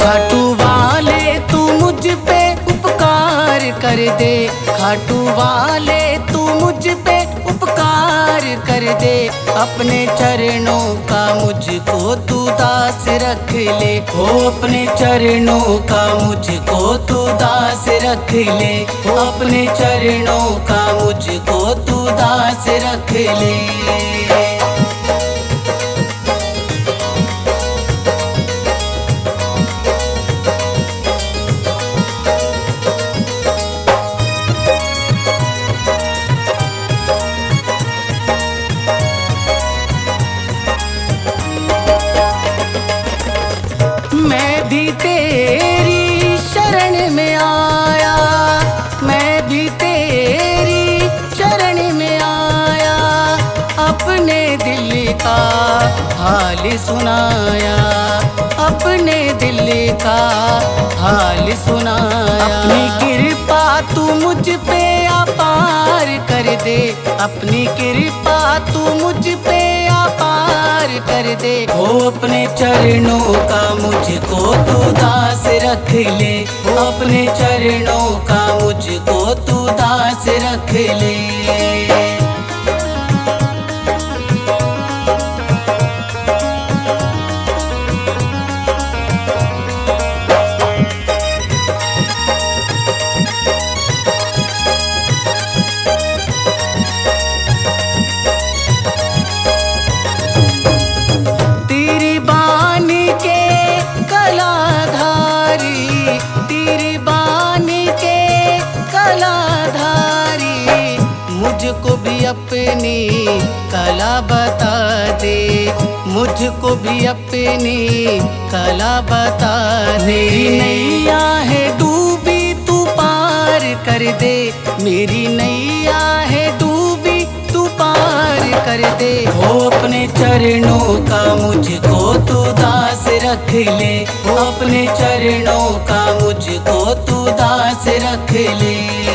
खाटू वाले तू मुझ पे उपकार कर दे, खाटू वाले तू मुझ पे उपकार कर दे। अपने चरणों का मुझको तू दास रख ले, हो अपने चरणों का मुझको तू दास रख ले, हो अपने चरणों का मुझको तू दास रख ले। मैं भी तेरी शरण में आया, मैं भी तेरी शरण में आया, अपने दिल का हाल सुनाया, अपने दिल का हाल सुनाया। अपनी कृपा तू मुझ पे अपार कर दे, अपनी कृपा तू मुझ पे अपार कर दे। हो अपने चरणों का मुझको तू दास रख ले, हो अपने चरणों का मुझको तू दास रख ले। मुझको भी अपनी कला बता दे, मुझको भी अपनी कला बता दे। मेरी नैया है डूबी तू पार कर दे, मेरी नैया है डूबी तू पार कर दे। हो अपने चरणों का मुझको तू दास रख ले, हो अपने चरणों का मुझको तू दास रख ले।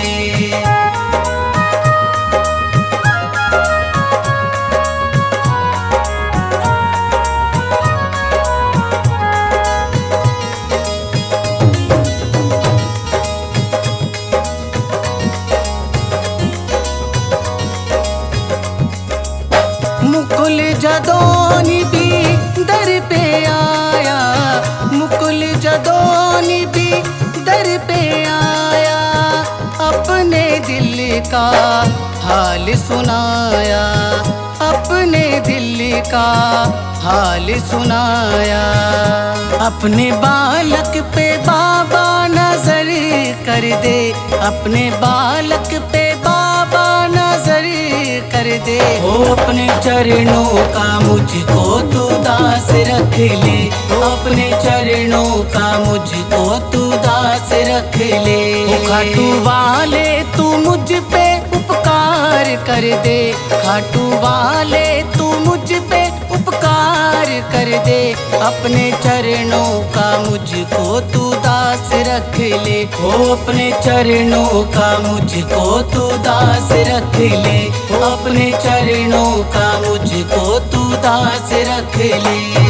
मुकुल जदोनी भी दर पे आया, मुकुल जदोनी भी दर पे आया, अपने दिल का हाल सुनाया, अपने दिल का हाल सुनाया। अपने बालक पे बाबा नजर कर दे, अपने बालक पे बाबा नजर कर दे। हो अपने चरणों का मुझको तू दास रख ले, हो अपने चरणों का मुझको तू दास रख ले। खाटू वाले तू मुझ पे उपकार कर दे, खाटू वाले तू मुझ पे उपकार कर दे। अपने चरणों का मुझको तू दास रख ले, हो अपने चरणों का मुझको तू दास रख ले, हो अपने चरणों का मुझको तू दास रख ले।